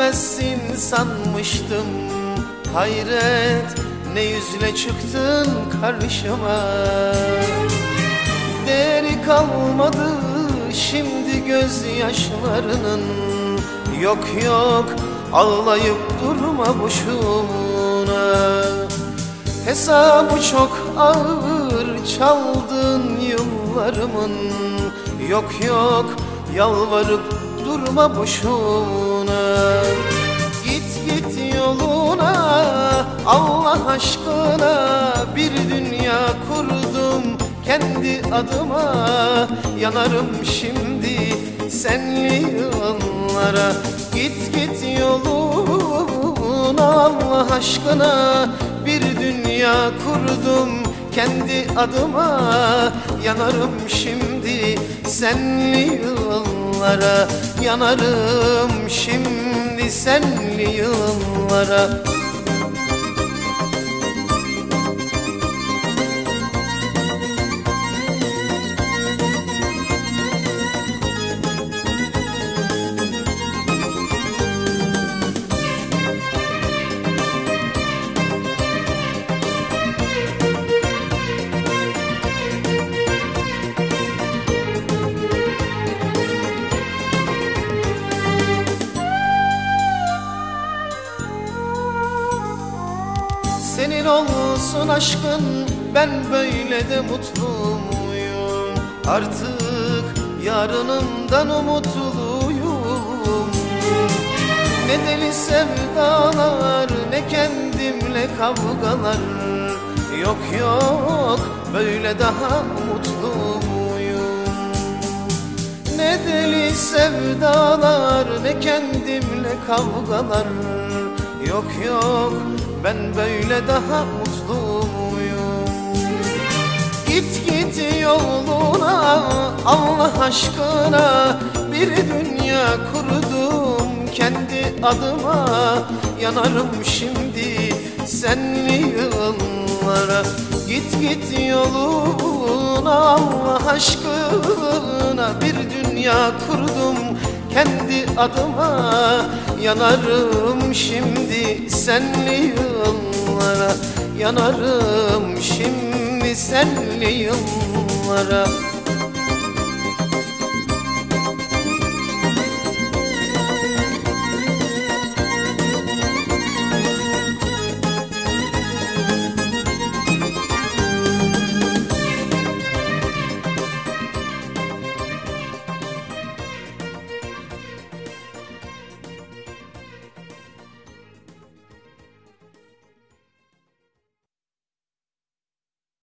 sevmezsin sanmıştım. Hayret, ne yüzle çıktın karşıma. Değeri kalmadı şimdi gözyaşlarının. Yok yok, ağlayıp durma boşuna. Hesabı çok ağır çaldın yıllarımın. Yok yok, yalvarıp durma boşuna. Git git yoluna, Allah aşkına. Bir dünya kurdum kendi adıma. Yanarım şimdi senli yıllara. Git git yoluna, Allah aşkına. Bir dünya kurdum kendi adıma. Yanarım şimdi senli yıllara. Yanarım şimdi senli yıllara. Senin olsun aşkın, ben böyle de mutlu muyum? Artık yarınımdan umutluyum. Ne deli sevdalar, ne kendimle kavgalar. Yok yok, böyle daha mutlu muyum? Ne deli sevdalar, ne kendimle kavgalar. Yok yok, ben böyle daha mutlu muyum? Git git yoluna, Allah aşkına. Bir dünya kurdum kendi adıma. Yanarım şimdi senli yıllara. Git git yoluna, Allah aşkına. Bir dünya kurdum kendi adıma. Yanarım şimdi senli yıllara. Yanarım şimdi senli yıllara.